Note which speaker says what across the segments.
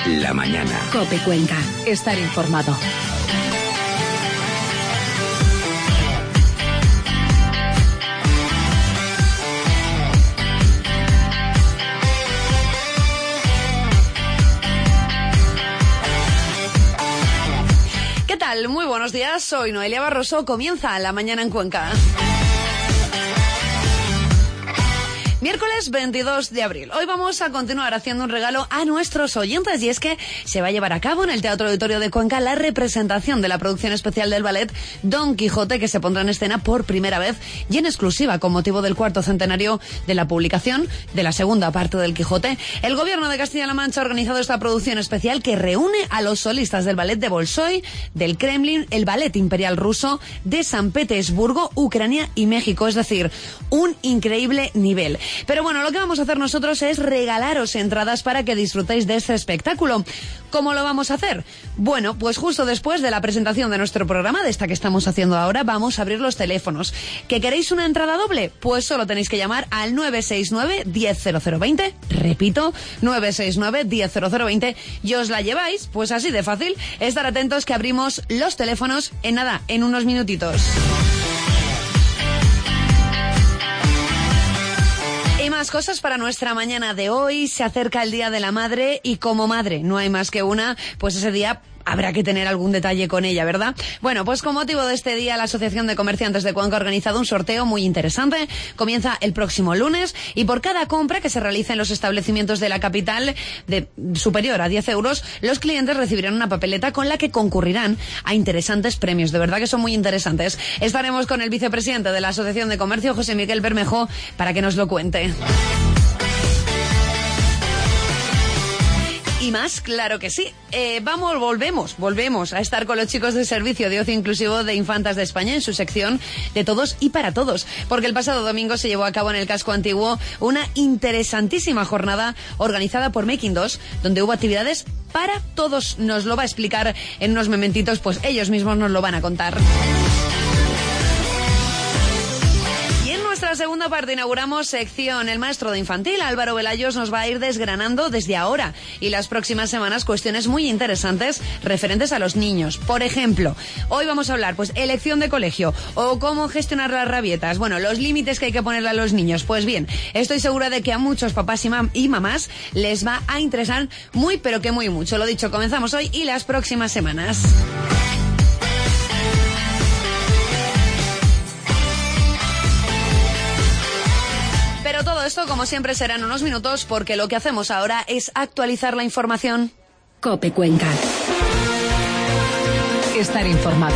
Speaker 1: la mañana.
Speaker 2: COPE Cuenca. Estar informado.
Speaker 3: ¿Qué tal? Muy buenos días, soy Noelia Barroso, comienza La Mañana en Cuenca. Miércoles 22 de abril. Hoy vamos a continuar haciendo un regalo a nuestros oyentes y es que se va a llevar a cabo en el Teatro Auditorio de Cuenca la representación de la producción especial del ballet Don Quijote, que se pondrá en escena por primera vez y en exclusiva con motivo del 4º centenario de la publicación de la segunda parte del Quijote. El Gobierno de Castilla-La Mancha ha organizado esta producción especial que reúne a los solistas del ballet de Bolshoi, del Kremlin, el ballet imperial ruso, de San Petersburgo, Ucrania y México. Es decir, un increíble nivel. Pero bueno, lo que vamos a hacer nosotros es regalaros entradas para que disfrutéis de este espectáculo. ¿Cómo lo vamos a hacer? Bueno, pues justo después de la presentación de nuestro programa, de esta que estamos haciendo ahora, vamos a abrir los teléfonos. ¿Que queréis una entrada doble? Pues solo tenéis que llamar al 969 100020. Repito, 969 100020 y os la lleváis, pues así de fácil. Estar atentos que abrimos los teléfonos en nada, en unos minutitos. Y más cosas para nuestra mañana de hoy. Se acerca el Día de la Madre y como madre no hay más que una, pues ese día habrá que tener algún detalle con ella, ¿verdad? Bueno, pues con motivo de este día, la Asociación de Comerciantes de Cuenca ha organizado un sorteo muy interesante. Comienza el próximo lunes y por cada compra que se realice en los establecimientos de la capital de superior a 10 euros, los clientes recibirán una papeleta con la que concurrirán a interesantes premios. De verdad que son muy interesantes. Estaremos con el vicepresidente de la Asociación de Comercio, José Miguel Bermejo, para que nos lo cuente. Y más, claro que sí. Volvemos a estar con los chicos del Servicio de Ocio Inclusivo de Infantas de España en su sección de Todos y para Todos, porque el pasado domingo se llevó a cabo en el casco antiguo una interesantísima jornada organizada por Making 2, donde hubo actividades para todos. Nos lo va a explicar en unos momentitos, pues ellos mismos nos lo van a contar. En la segunda parte inauguramos sección. El maestro de infantil, Álvaro Velayos, nos va a ir desgranando desde ahora y las próximas semanas cuestiones muy interesantes referentes a los niños. Por ejemplo, hoy vamos a hablar, pues, elección de colegio o cómo gestionar las rabietas. Bueno, los límites que hay que ponerle a los niños. Pues bien, estoy segura de que a muchos papás y mamás les va a interesar muy, pero que muy mucho. Lo dicho, comenzamos hoy y las próximas semanas. Pero todo esto, como siempre, será en unos minutos, porque lo que hacemos ahora es actualizar la información.
Speaker 2: COPE Cuenca. Estar informado.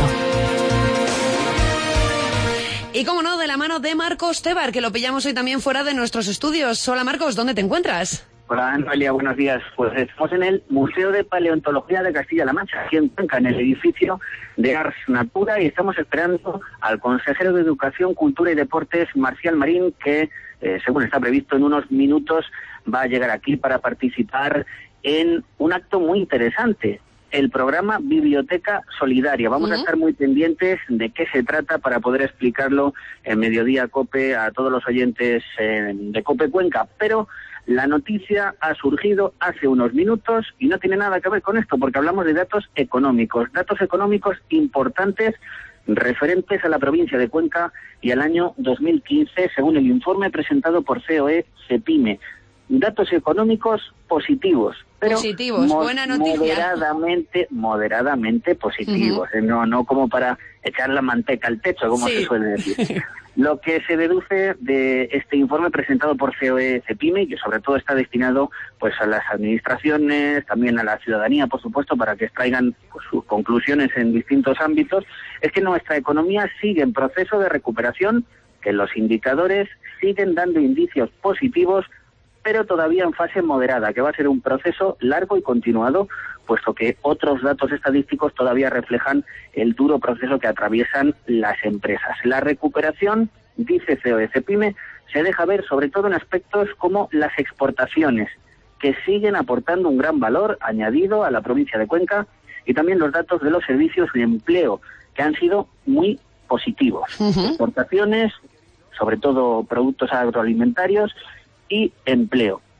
Speaker 3: Y como no, de la mano de Marcos Tebar, que lo pillamos hoy también fuera de nuestros estudios. Hola Marcos, ¿dónde te encuentras?
Speaker 4: Hola Noelia, buenos días. Pues estamos en el Museo de Paleontología de Castilla-La Mancha, aquí en Cuenca, en el edificio de Ars Natura, y estamos esperando al consejero de Educación, Cultura y Deportes, Marcial Marín, que, según está previsto en unos minutos, va a llegar aquí para participar en un acto muy interesante, el programa Biblioteca Solidaria. Vamos a estar muy pendientes de qué se trata para poder explicarlo en Mediodía COPE a todos los oyentes de COPE Cuenca, pero la noticia ha surgido hace unos minutos y no tiene nada que ver con esto, porque hablamos de datos económicos importantes referentes a la provincia de Cuenca y al año 2015, según el informe presentado por COE-CEPIME. Datos económicos positivos, pero
Speaker 3: buena noticia.
Speaker 4: moderadamente positivos, no como para echar la manteca al techo, como se suele decir. Lo que se deduce de este informe presentado por COE-CEPIME, y que sobre todo está destinado pues a las administraciones, también a la ciudadanía, por supuesto, para que extraigan pues, sus conclusiones en distintos ámbitos, es que nuestra economía sigue en proceso de recuperación, que los indicadores siguen dando indicios positivos, pero todavía en fase moderada, que va a ser un proceso largo y continuado, puesto que otros datos estadísticos todavía reflejan el duro proceso que atraviesan las empresas. La recuperación, dice COE-CEPIME, se deja ver sobre todo en aspectos como las exportaciones, que siguen aportando un gran valor añadido a la provincia de Cuenca, y también los datos de los servicios de empleo, que han sido muy positivos. Exportaciones, sobre todo productos agroalimentarios, y empleo.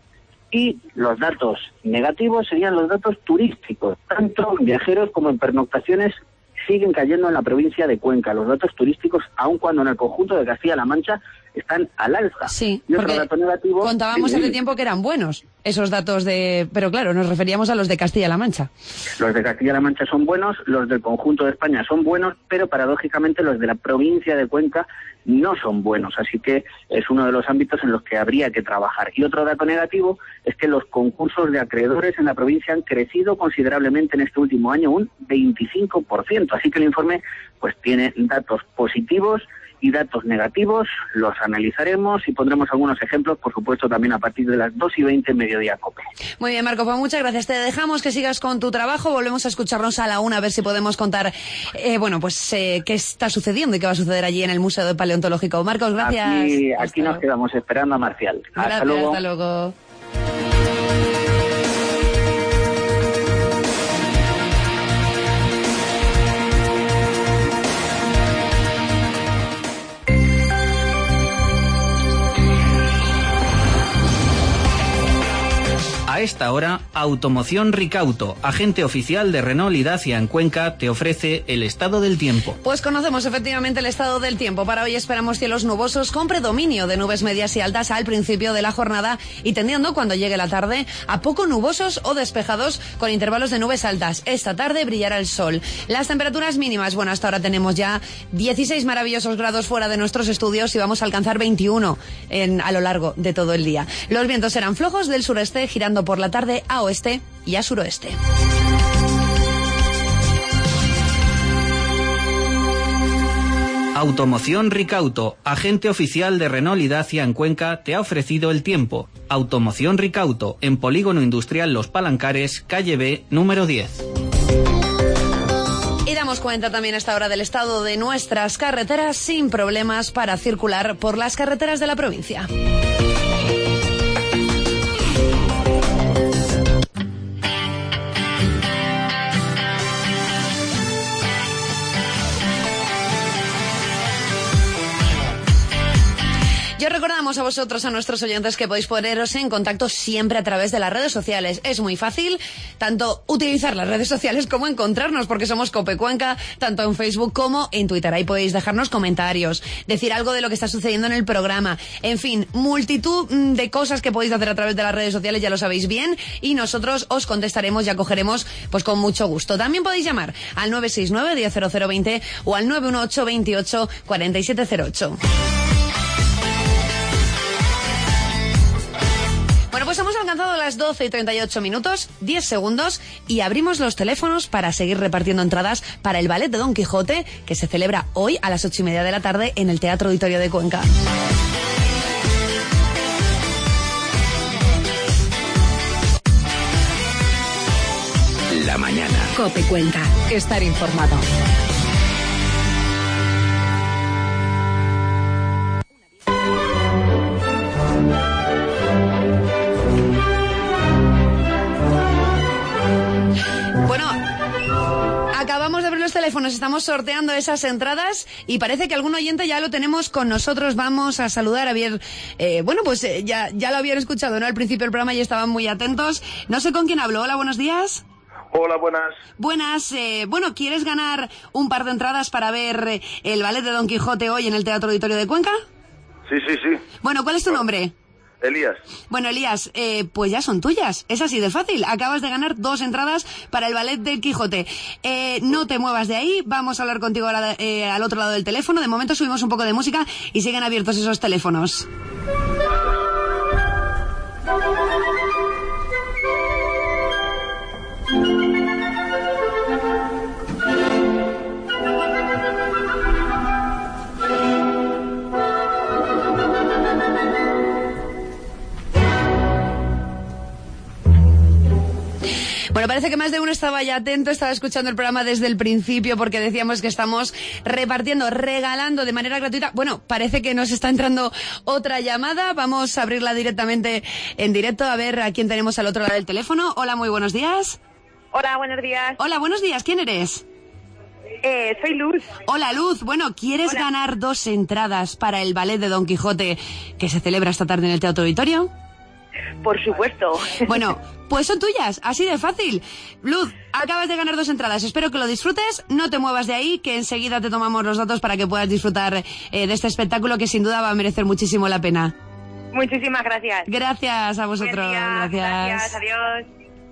Speaker 4: Y los datos negativos serían los datos turísticos, tanto en viajeros como en pernoctaciones siguen cayendo en la provincia de Cuenca. Los datos turísticos, aun cuando en el conjunto de Castilla-La Mancha están al alza.
Speaker 3: Sí,
Speaker 4: y otro
Speaker 3: porque
Speaker 4: dato negativo,
Speaker 3: contábamos hace tiempo que eran buenos esos datos pero claro, nos referíamos a los de Castilla-La Mancha.
Speaker 4: Los de Castilla-La Mancha son buenos, los del conjunto de España son buenos, pero paradójicamente los de la provincia de Cuenca no son buenos, así que es uno de los ámbitos en los que habría que trabajar. Y otro dato negativo es que los concursos de acreedores en la provincia han crecido considerablemente en este último año, un 25%, así que el informe pues tiene datos positivos y datos negativos, los analizaremos y pondremos algunos ejemplos, por supuesto, también a partir de las 2:20 en Mediodía COPE.
Speaker 3: Muy bien, Marco, pues muchas gracias. Te dejamos que sigas con tu trabajo. Volvemos a escucharnos a la 1 a ver si podemos contar, qué está sucediendo y qué va a suceder allí en el Museo Paleontológico. Marcos, gracias.
Speaker 4: Aquí nos quedamos esperando a Marcial.
Speaker 3: Gracias, hasta luego.
Speaker 1: A esta hora, Automoción Ricauto, agente oficial de Renault y Dacia en Cuenca, te ofrece el estado del tiempo.
Speaker 3: Pues conocemos efectivamente el estado del tiempo. Para hoy esperamos cielos nubosos con predominio de nubes medias y altas al principio de la jornada y tendiendo cuando llegue la tarde a poco nubosos o despejados con intervalos de nubes altas. Esta tarde brillará el sol. Las temperaturas mínimas, bueno, hasta ahora tenemos ya 16 maravillosos grados fuera de nuestros estudios y vamos a alcanzar 21 a lo largo de todo el día. Los vientos serán flojos del sureste girando por la tarde a oeste y a suroeste.
Speaker 1: Automoción Ricauto, agente oficial de Renault y Dacia en Cuenca, te ha ofrecido el tiempo. Automoción Ricauto, en Polígono Industrial Los Palancares, calle B, número 10.
Speaker 3: Y damos cuenta también a esta hora del estado de nuestras carreteras sin problemas para circular por las carreteras de la provincia. Yo recordamos a vosotros, a nuestros oyentes, que podéis poneros en contacto siempre a través de las redes sociales. Es muy fácil, tanto utilizar las redes sociales como encontrarnos, porque somos COPE Cuenca, tanto en Facebook como en Twitter. Ahí podéis dejarnos comentarios, decir algo de lo que está sucediendo en el programa. En fin, multitud de cosas que podéis hacer a través de las redes sociales, ya lo sabéis bien, y nosotros os contestaremos y acogeremos pues con mucho gusto. También podéis llamar al 969-100020 o al 918-28-4708. Bueno, pues hemos alcanzado las 12:38 minutos, 10 segundos y abrimos los teléfonos para seguir repartiendo entradas para el ballet de Don Quijote que se celebra hoy a las 8:30 de la tarde en el Teatro Auditorio de Cuenca.
Speaker 5: La mañana.
Speaker 2: COPE Cuenca. Estar informado.
Speaker 3: Bueno, acabamos de abrir los teléfonos, estamos sorteando esas entradas y parece que algún oyente ya lo tenemos con nosotros. Vamos a saludar a ver, ya lo habían escuchado, ¿no? Al principio del programa y estaban muy atentos. No sé con quién hablo. Hola, buenos días.
Speaker 6: Hola, buenas.
Speaker 3: Buenas, ¿quieres ganar un par de entradas para ver el ballet de Don Quijote hoy en el Teatro Auditorio de Cuenca?
Speaker 6: Sí.
Speaker 3: Bueno, ¿cuál es tu nombre?
Speaker 6: Elías.
Speaker 3: Bueno, Elías, pues ya son tuyas. Es así de fácil. Acabas de ganar 2 entradas para el ballet del Quijote. No te muevas de ahí. Vamos a hablar contigo ahora, al otro lado del teléfono. De momento subimos un poco de música y siguen abiertos esos teléfonos. Bueno, parece que más de uno estaba ya atento, estaba escuchando el programa desde el principio porque decíamos que estamos regalando de manera gratuita. Bueno, parece que nos está entrando otra llamada. Vamos a abrirla directamente en directo a ver a quién tenemos al otro lado del teléfono. Hola, muy buenos días.
Speaker 7: Hola, buenos días.
Speaker 3: Hola, buenos días. ¿Quién eres?
Speaker 7: Soy Luz.
Speaker 3: Hola, Luz. Bueno, ¿quieres ganar 2 entradas para el ballet de Don Quijote que se celebra esta tarde en el Teatro Auditorio?
Speaker 7: Por supuesto.
Speaker 3: Bueno, pues son tuyas, así de fácil. Luz, acabas de ganar 2 entradas. Espero que lo disfrutes. No te muevas de ahí, que enseguida te tomamos los datos para que puedas disfrutar de este espectáculo que sin duda va a merecer muchísimo la pena.
Speaker 7: Muchísimas gracias.
Speaker 3: Gracias a vosotros.
Speaker 7: Buen día. Gracias, adiós.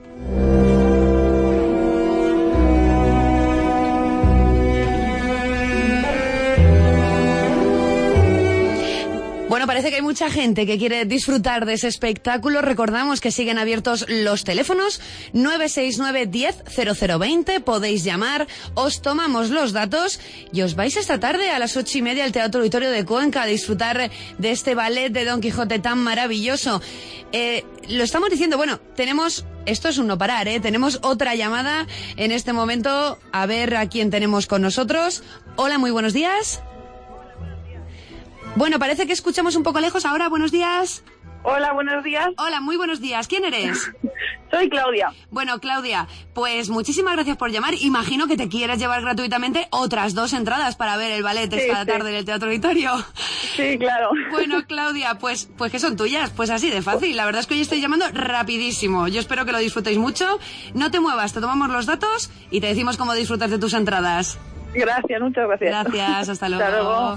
Speaker 3: Bueno, parece que hay mucha gente que quiere disfrutar de ese espectáculo. Recordamos que siguen abiertos los teléfonos 969 10 0020. Podéis llamar, os tomamos los datos y os vais esta tarde a las 8:30 al Teatro Auditorio de Cuenca a disfrutar de este ballet de Don Quijote tan maravilloso. Lo estamos diciendo, bueno, tenemos... Esto es un no parar, ¿eh? Tenemos otra llamada en este momento. A ver a quién tenemos con nosotros. Hola, muy buenos días. Bueno, parece que escuchamos un poco lejos ahora. Buenos días.
Speaker 7: Hola, buenos días.
Speaker 3: Hola, muy buenos días. ¿Quién eres?
Speaker 7: Soy Claudia.
Speaker 3: Bueno, Claudia, pues muchísimas gracias por llamar. Imagino que te quieres llevar gratuitamente otras 2 entradas para ver el ballet esta tarde en el Teatro Auditorio.
Speaker 7: Sí, claro.
Speaker 3: Bueno, Claudia, pues que son tuyas. Pues así de fácil. La verdad es que hoy estoy llamando rapidísimo. Yo espero que lo disfrutéis mucho. No te muevas, te tomamos los datos y te decimos cómo disfrutar de tus entradas.
Speaker 7: Gracias, muchas gracias.
Speaker 3: Gracias, hasta luego.
Speaker 7: Hasta luego.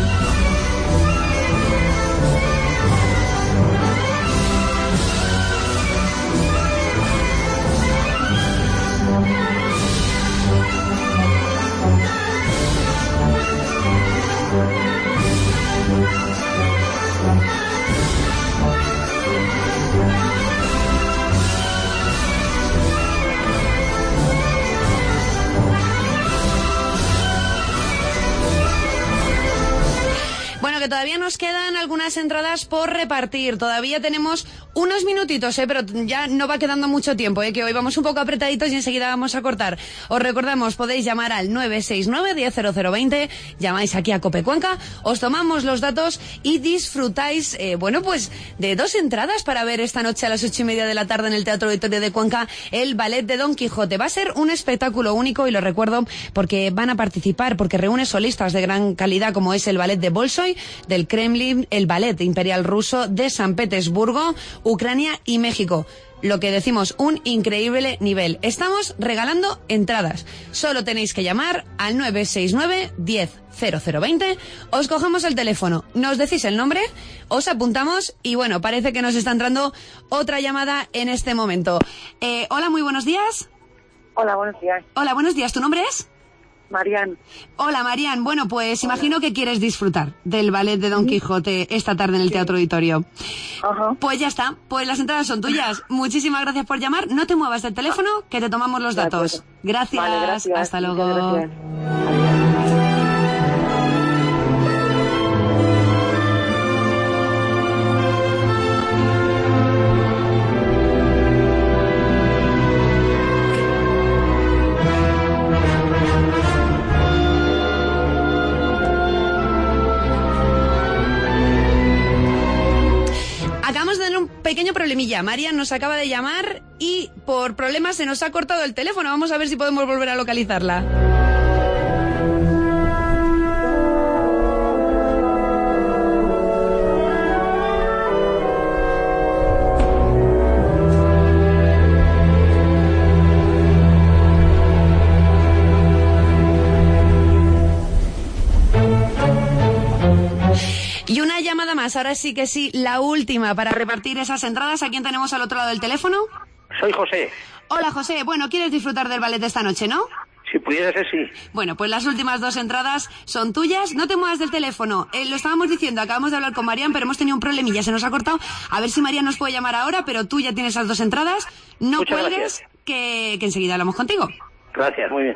Speaker 3: Bueno, que todavía nos quedan algunas entradas por repartir. Todavía tenemos unos minutitos, pero ya no va quedando mucho tiempo, que hoy vamos un poco apretaditos y enseguida vamos a cortar. Os recordamos, podéis llamar al 969 10 0020, llamáis aquí a COPE Cuenca, os tomamos los datos y disfrutáis, pues de 2 entradas para ver esta noche a las 8:30 de la tarde en el Teatro Auditorio de Cuenca el ballet de Don Quijote. Va a ser un espectáculo único y lo recuerdo porque van a participar, porque reúne solistas de gran calidad como es el ballet de Bolshoi, del Kremlin, el ballet imperial ruso de San Petersburgo, Ucrania y México. Lo que decimos, un increíble nivel. Estamos regalando entradas. Solo tenéis que llamar al 969 10 0020. Os cogemos el teléfono, nos decís el nombre, os apuntamos y bueno, parece que nos está entrando otra llamada en este momento. Hola, muy buenos días.
Speaker 7: Hola, buenos días.
Speaker 3: Hola, buenos días. ¿Tu nombre es?
Speaker 7: Marian.
Speaker 3: Hola, Marian. Bueno, pues imagino que quieres disfrutar del ballet de Don Quijote esta tarde en el Teatro Auditorio.
Speaker 7: Ajá.
Speaker 3: Pues ya está. Pues las entradas son tuyas. Muchísimas gracias por llamar. No te muevas del teléfono, que te tomamos los datos. Gracias.
Speaker 7: Vale, gracias.
Speaker 3: Hasta luego.
Speaker 7: Gracias.
Speaker 3: Acabamos de tener un pequeño problemilla. Marian nos acaba de llamar y por problemas se nos ha cortado el teléfono. Vamos a ver si podemos volver a localizarla. Y una llamada más, ahora sí que sí, la última para repartir esas entradas. ¿A quién tenemos al otro lado del teléfono?
Speaker 6: Soy José.
Speaker 3: Hola, José. Bueno, ¿quieres disfrutar del ballet de esta noche, no?
Speaker 6: Si pudiera ser, sí.
Speaker 3: Bueno, pues las últimas 2 entradas son tuyas. No te muevas del teléfono. Lo estábamos diciendo, acabamos de hablar con Marian, pero hemos tenido un problemilla, se nos ha cortado. A ver si Marian nos puede llamar ahora, pero tú ya tienes esas 2 entradas. No
Speaker 6: Muchas
Speaker 3: cuelgues,
Speaker 6: gracias.
Speaker 3: que enseguida hablamos contigo.
Speaker 6: Gracias, muy bien.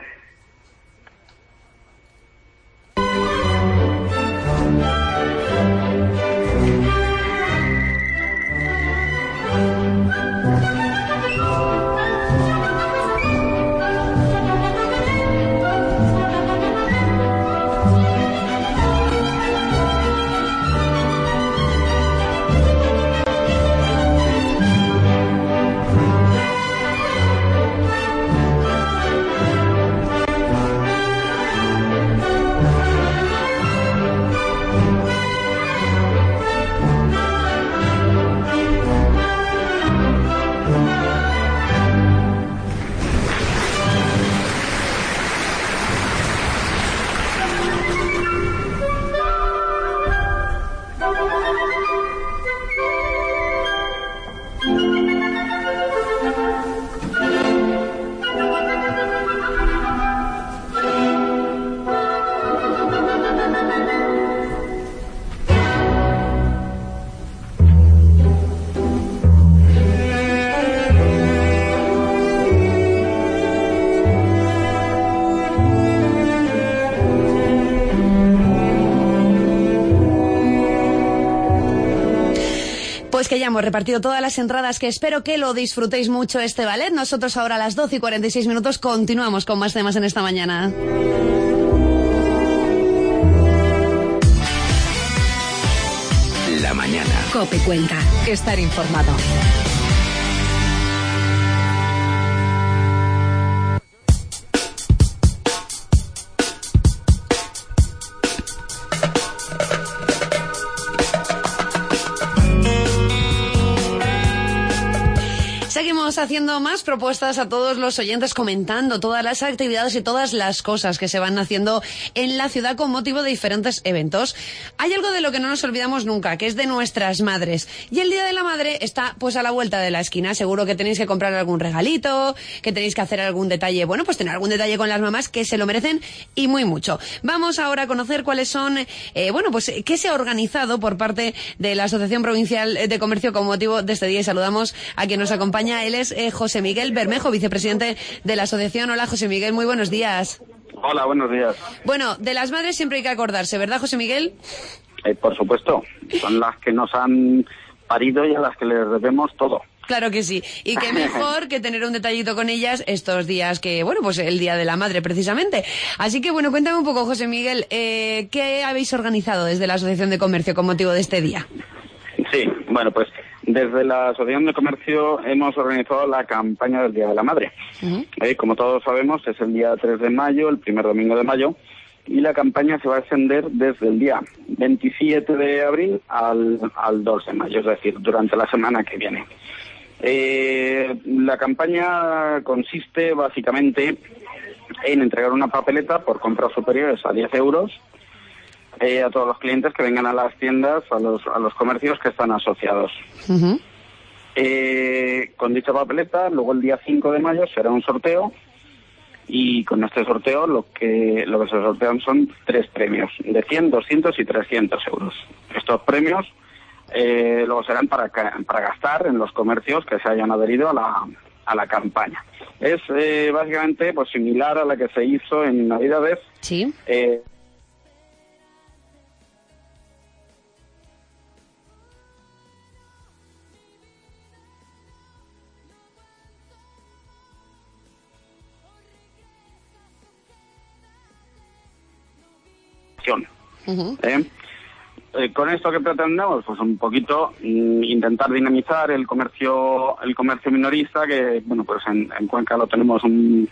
Speaker 3: Pues que ya hemos repartido todas las entradas, que espero que lo disfrutéis mucho este ballet. Nosotros ahora a las 12:46 continuamos con más temas en esta mañana.
Speaker 5: La mañana.
Speaker 2: COPE Cuenca. Estar informado.
Speaker 3: Seguimos haciendo más propuestas a todos los oyentes, comentando todas las actividades y todas las cosas que se van haciendo en la ciudad con motivo de diferentes eventos. Hay algo de lo que no nos olvidamos nunca, que es de nuestras madres. Y el Día de la Madre está pues a la vuelta de la esquina. Seguro que tenéis que comprar algún regalito, que tenéis que hacer algún detalle, bueno, pues tener algún detalle con las mamás, que se lo merecen y muy mucho. Vamos ahora a conocer cuáles son, pues qué se ha organizado por parte de la Asociación Provincial de Comercio con motivo de este día, y saludamos a quien nos acompaña. Él es José Miguel Bermejo, vicepresidente de la asociación. Hola, José Miguel, muy buenos días.
Speaker 6: Hola, buenos días.
Speaker 3: Bueno, de las madres siempre hay que acordarse, ¿verdad, José Miguel?
Speaker 6: Por supuesto, son las que nos han parido y a las que les debemos todo.
Speaker 3: Claro que sí. Y qué mejor que tener un detallito con ellas estos días que, bueno, pues el Día de la Madre precisamente. Así que, bueno, cuéntame un poco, José Miguel, ¿qué habéis organizado desde la Asociación de Comercio con motivo de este día?
Speaker 6: Sí, bueno, pues desde la Asociación de Comercio hemos organizado la campaña del Día de la Madre. Como todos sabemos, es el día 3 de mayo, el primer domingo de mayo, y la campaña se va a extender desde el día 27 de abril al 2 de mayo, es decir, durante la semana que viene. La campaña consiste básicamente en entregar una papeleta por compras superiores a 10 euros a todos los clientes que vengan a las tiendas, a los comercios que están asociados. Con dicha papeleta, luego el día 5 de mayo será un sorteo, y con este sorteo lo que se sortean son 3 premios, de 100, 200 y 300 euros. Estos premios luego serán para gastar en los comercios que se hayan adherido a la campaña. Es básicamente pues similar a la que se hizo en Navidades.
Speaker 3: Sí.
Speaker 6: Con esto que pretendemos, pues un poquito intentar dinamizar el comercio minorista, que bueno, pues en Cuenca lo tenemos un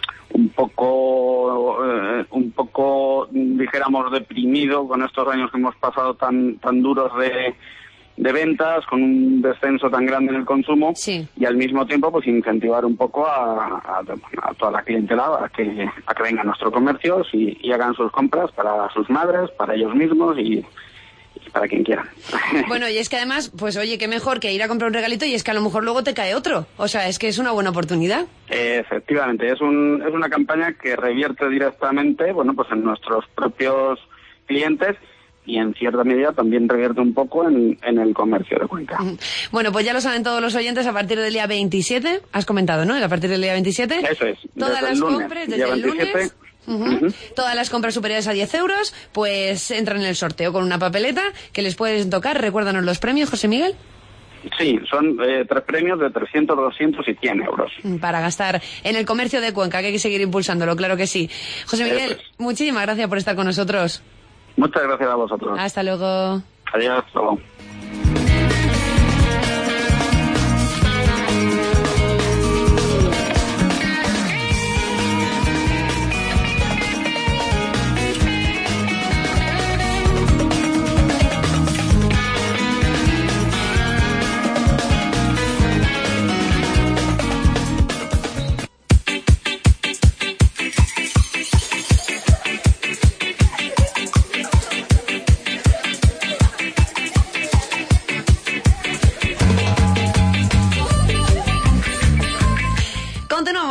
Speaker 6: poco dijéramos deprimido con estos años que hemos pasado tan duros de ventas, con un descenso tan grande en el consumo.
Speaker 3: Sí.
Speaker 6: Y al mismo tiempo pues incentivar un poco a toda la clientela a que vengan a nuestro comercio y hagan sus compras para sus madres, para ellos mismos y para quien quiera.
Speaker 3: Bueno, y es que además, pues oye, qué mejor que ir a comprar un regalito, y es que a lo mejor luego te cae otro. O sea, es que es una buena oportunidad.
Speaker 6: Efectivamente, es una campaña que revierte directamente, bueno, pues en nuestros propios clientes, y en cierta medida también revierte un poco en el comercio de Cuenca.
Speaker 3: Bueno, pues ya lo saben todos los oyentes, a partir del día 27, has comentado, ¿no? A partir del día 27.
Speaker 6: Eso es.
Speaker 3: Todas las compras desde el lunes. Todas las compras superiores a 10 euros, pues entran en el sorteo con una papeleta que les pueden tocar. Recuérdanos los premios, José Miguel.
Speaker 6: Sí, son 3 premios de 300, 200 y 100 euros.
Speaker 3: Para gastar en el comercio de Cuenca, que hay que seguir impulsándolo, claro que sí. José Miguel, muchísimas gracias por estar con nosotros.
Speaker 6: Muchas gracias a vosotros.
Speaker 3: Hasta luego.
Speaker 6: Adiós. Hasta luego.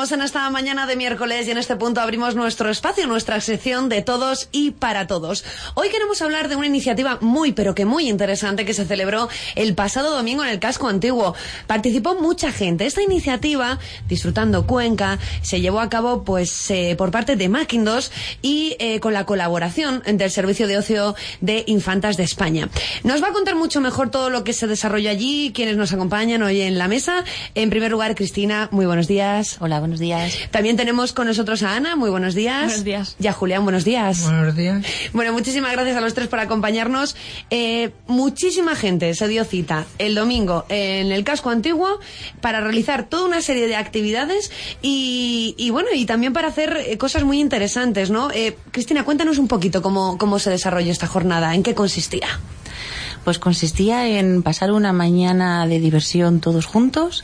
Speaker 3: Seguimos en esta mañana de miércoles y en este punto abrimos nuestro espacio, nuestra sección de todos y para todos. Hoy queremos hablar de una iniciativa muy, pero que muy interesante que se celebró el pasado domingo en el Casco Antiguo. Participó mucha gente. Esta iniciativa, Disfrutando Cuenca, se llevó a cabo pues por parte de Macindos y con la colaboración del Servicio de Ocio de Infantas de España. Nos va a contar mucho mejor todo lo que se desarrolla allí, quienes nos acompañan hoy en la mesa. En primer lugar, Cristina, muy buenos días.
Speaker 8: Hola, buenos días.
Speaker 3: También tenemos con nosotros a Ana, muy buenos días.
Speaker 9: Buenos días.
Speaker 3: Y a Julián, buenos días.
Speaker 10: Buenos días.
Speaker 3: Bueno, muchísimas gracias a los tres por acompañarnos. Muchísima gente se dio cita el domingo en el Casco Antiguo para realizar toda una serie de actividades y bueno, y también para hacer cosas muy interesantes, ¿no? Cristina, cuéntanos un poquito cómo se desarrolló esta jornada, ¿en qué consistía?
Speaker 8: Pues consistía en pasar una mañana de diversión todos juntos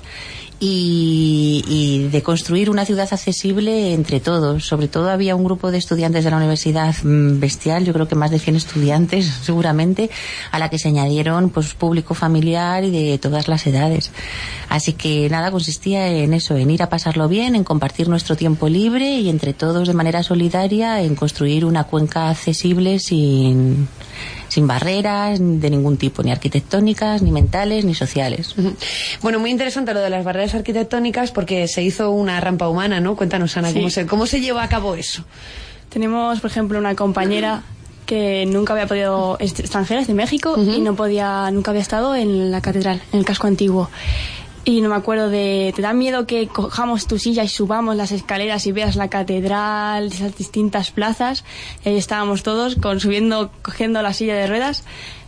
Speaker 8: y de construir una ciudad accesible entre todos. Sobre todo había un grupo de estudiantes de la universidad bestial, yo creo que más de 100 estudiantes seguramente, a la que se añadieron pues público familiar y de todas las edades. Así que nada, consistía en eso, en ir a pasarlo bien, en compartir nuestro tiempo libre y entre todos de manera solidaria en construir una cuenca accesible sin barreras de ningún tipo, ni arquitectónicas, ni mentales, ni sociales.
Speaker 3: Bueno, muy interesante lo de las barreras arquitectónicas porque se hizo una rampa humana, ¿no? Cuéntanos, Ana,
Speaker 9: sí.
Speaker 3: ¿cómo se lleva a cabo eso?
Speaker 9: Tenemos, por ejemplo, una compañera que nunca había podido, extranjera, es de México, y nunca había estado en la catedral, en el Casco Antiguo. Y no me acuerdo ¿te da miedo que cojamos tu silla y subamos las escaleras y veas la catedral, esas distintas plazas? Y ahí estábamos todos cogiendo la silla de ruedas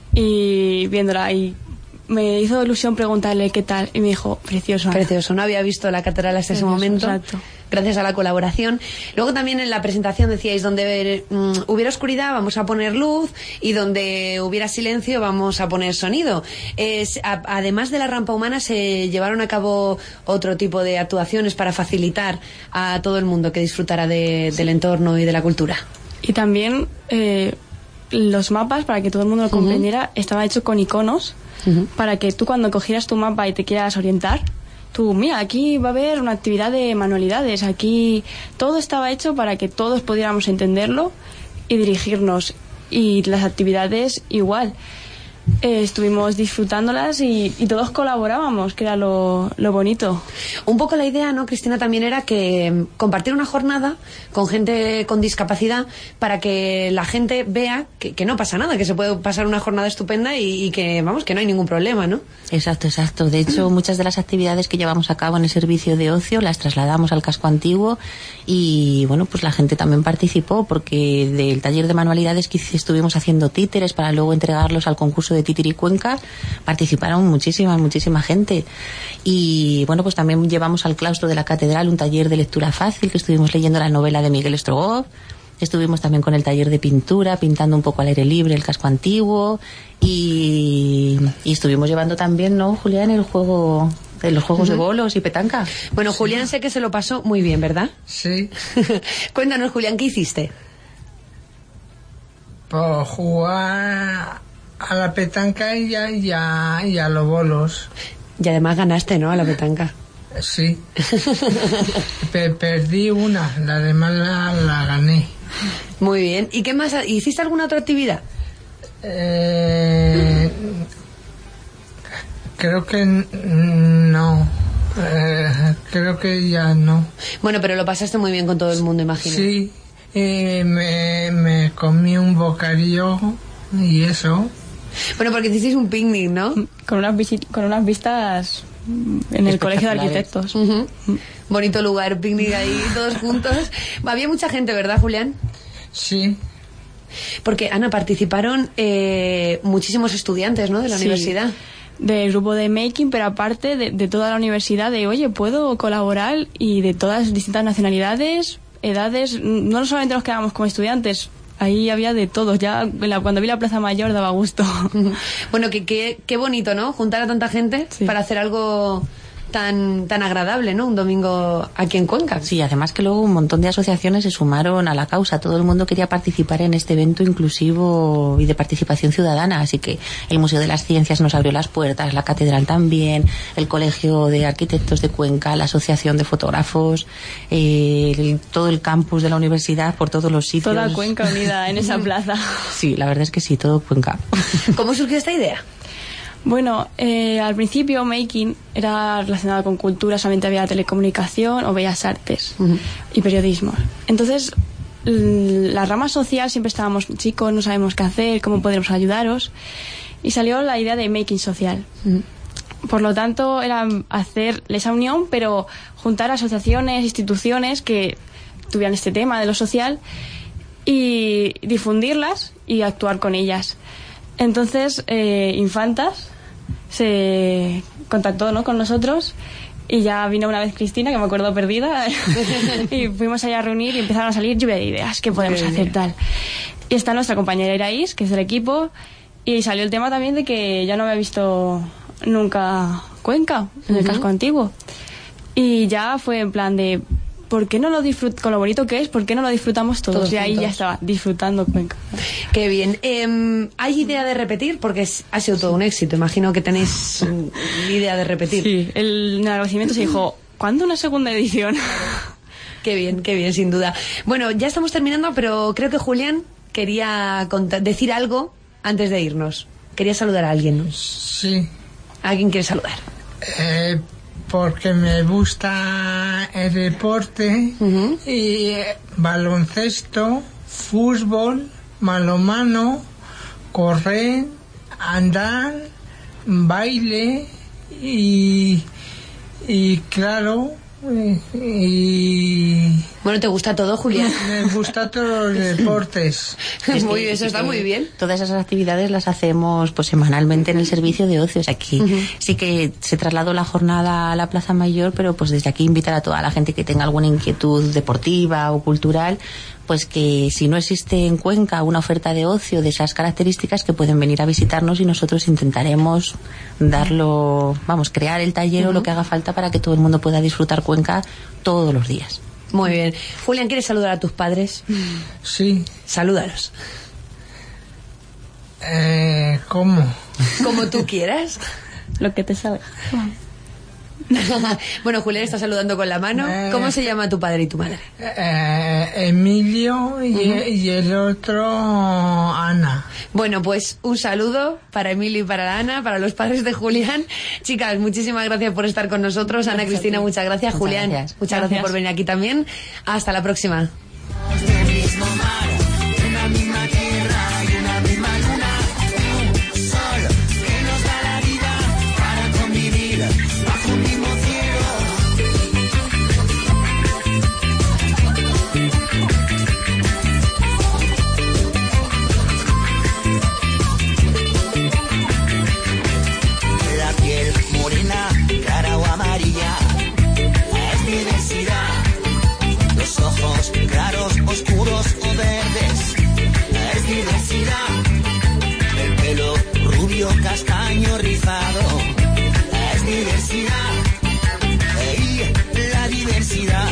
Speaker 9: y viéndola. Y me hizo ilusión preguntarle qué tal. Y me dijo, precioso.
Speaker 3: Precioso, no había visto la catedral hasta ese momento.
Speaker 9: Exacto.
Speaker 3: Gracias a la colaboración. Luego también en la presentación decíais, donde hubiera oscuridad vamos a poner luz y donde hubiera silencio vamos a poner sonido. Además de la rampa humana se llevaron a cabo otro tipo de actuaciones para facilitar a todo el mundo que disfrutara del entorno y de la cultura.
Speaker 9: Y también los mapas, para que todo el mundo lo comprendiera, estaban hechos con iconos para que tú cuando cogieras tu mapa y te quieras orientar, tú, mira, aquí va a haber una actividad de manualidades, aquí todo estaba hecho para que todos pudiéramos entenderlo y dirigirnos. Y las actividades igual. Estuvimos disfrutándolas y todos colaborábamos, que era lo bonito.
Speaker 3: Un poco la idea, ¿no, Cristina? También era que compartir una jornada con gente con discapacidad para que la gente vea que no pasa nada, que se puede pasar una jornada estupenda y que, vamos, que no hay ningún problema, ¿no?
Speaker 8: Exacto. De hecho, muchas de las actividades que llevamos a cabo en el servicio de ocio las trasladamos al Casco Antiguo y, bueno, pues la gente también participó porque del taller de manualidades que estuvimos haciendo títeres para luego entregarlos al concurso de Titiri Cuenca, participaron muchísima gente. Y bueno, pues también llevamos al claustro de la catedral un taller de lectura fácil, que estuvimos leyendo la novela de Miguel Strogoff. Estuvimos también con el taller de pintura, pintando un poco al aire libre el Casco Antiguo y estuvimos llevando también, ¿no, Julián, el juego de los juegos de bolos y petanca?
Speaker 3: Bueno, Julián sé que se lo pasó muy bien, ¿verdad?
Speaker 10: Sí.
Speaker 3: Cuéntanos, Julián, ¿qué hiciste?
Speaker 10: Pues jugar a la petanca y a los bolos.
Speaker 3: Y además ganaste, ¿no?, a la petanca.
Speaker 10: Sí. Perdí una, la demás la gané.
Speaker 3: Muy bien. ¿Y qué más? ¿Hiciste alguna otra actividad?
Speaker 10: Creo que no. Creo que ya no.
Speaker 3: Bueno, pero lo pasaste muy bien con todo el mundo, imagino.
Speaker 10: Sí. Me comí un bocadillo y eso.
Speaker 3: Bueno, porque hicisteis un picnic, ¿no?
Speaker 9: Con unas vistas en el Colegio de Arquitectos.
Speaker 3: Bonito lugar, picnic ahí, todos juntos. Había mucha gente, ¿verdad, Julián?
Speaker 10: Sí.
Speaker 3: Porque, Ana, participaron muchísimos estudiantes, ¿no?, de la universidad.
Speaker 9: Del grupo de Making, pero aparte de toda la universidad, oye, ¿puedo colaborar? Y de todas distintas nacionalidades, edades, no solamente nos quedamos como estudiantes, ahí había de todos. Ya cuando vi la Plaza Mayor daba gusto.
Speaker 3: Bueno, qué bonito, ¿no?, juntar a tanta gente para hacer algo tan agradable, ¿no? Un domingo aquí en Cuenca.
Speaker 8: Sí, además que luego un montón de asociaciones se sumaron a la causa. Todo el mundo quería participar en este evento inclusivo y de participación ciudadana. Así que el Museo de las Ciencias nos abrió las puertas, la Catedral también, el Colegio de Arquitectos de Cuenca, la Asociación de Fotógrafos, todo el campus de la universidad, por todos los sitios.
Speaker 9: Toda Cuenca unida en esa plaza.
Speaker 8: Sí, la verdad es que sí, todo Cuenca.
Speaker 3: ¿Cómo surgió esta idea?
Speaker 9: Bueno, al principio Making era relacionado con cultura, solamente había telecomunicación o bellas artes y periodismo. Entonces, la rama social siempre estábamos chicos, no sabemos qué hacer, cómo podemos ayudaros, y salió la idea de Making Social. Por lo tanto, era hacer esa unión, pero juntar asociaciones, instituciones que tuvieran este tema de lo social y difundirlas y actuar con ellas. Entonces, Infantas se contactó, ¿no?, con nosotros, y ya vino una vez Cristina, que me acuerdo perdida, y fuimos allá a reunir y empezaron a salir lluvia de ideas, ¿qué podemos hacer tal? Y está nuestra compañera Iraís, que es del equipo, y salió el tema también de que ya no había visto nunca Cuenca, en el casco antiguo. Y ya fue en plan de, ¿por qué no lo con lo bonito que es, por qué no lo disfrutamos todos? Y ahí ya estaba, disfrutando Cuenca.
Speaker 3: Qué bien. ¿Hay idea de repetir? Porque ha sido todo un éxito. Imagino que tenéis idea de repetir.
Speaker 9: Sí, en el agradecimiento se dijo, ¿cuándo una segunda edición?
Speaker 3: Qué bien, sin duda. Bueno, ya estamos terminando, pero creo que Julián quería decir algo antes de irnos. Quería saludar a alguien, ¿no?
Speaker 10: Sí.
Speaker 3: ¿A quién quiere saludar?
Speaker 10: Porque me gusta el deporte y baloncesto, fútbol, balonmano, correr, andar, baile y claro,
Speaker 3: Bueno, ¿te gusta todo, Julián?
Speaker 10: Me gusta todos los deportes.
Speaker 3: Muy bien, eso está muy bien.
Speaker 8: Todas esas actividades las hacemos pues semanalmente en el servicio de ocio. O sea, aquí sí que se trasladó la jornada a la Plaza Mayor, pero pues desde aquí invitar a toda la gente que tenga alguna inquietud deportiva o cultural, pues que si no existe en Cuenca una oferta de ocio de esas características, que pueden venir a visitarnos y nosotros intentaremos crear el taller o lo que haga falta para que todo el mundo pueda disfrutar Cuenca todos los días.
Speaker 3: Muy bien. Julián, ¿quieres saludar a tus padres?
Speaker 10: Sí.
Speaker 3: Salúdalos.
Speaker 10: ¿Cómo?
Speaker 3: Como tú quieras.
Speaker 9: Lo que te sabe.
Speaker 3: Bueno, Julián está saludando con la mano. ¿Cómo se llama tu padre y tu madre?
Speaker 10: Emilio y el otro Ana.
Speaker 3: Bueno, pues un saludo para Emilio y para Ana, para los padres de Julián. Chicas, muchísimas gracias por estar con nosotros. Ana, Cristina, muchas gracias. Julián, muchas gracias por venir aquí también. Hasta la próxima.
Speaker 11: Claros, oscuros o verdes, es diversidad. El pelo rubio, castaño, rizado, es diversidad. Y la diversidad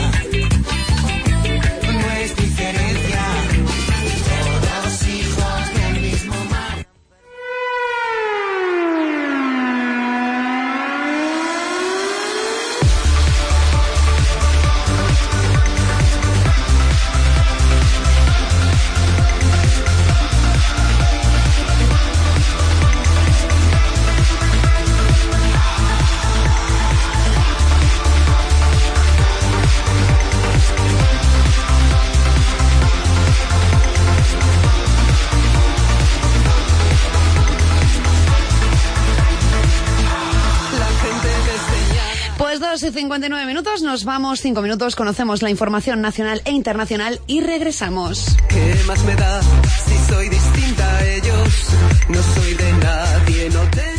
Speaker 11: no es diferencia. Todos hijos del mismo mar.
Speaker 3: Pues 2:59, nos vamos 5 minutos, conocemos la información nacional e internacional y regresamos.
Speaker 11: ¿Qué más me da si soy distinta a ellos? No soy de nadie, no te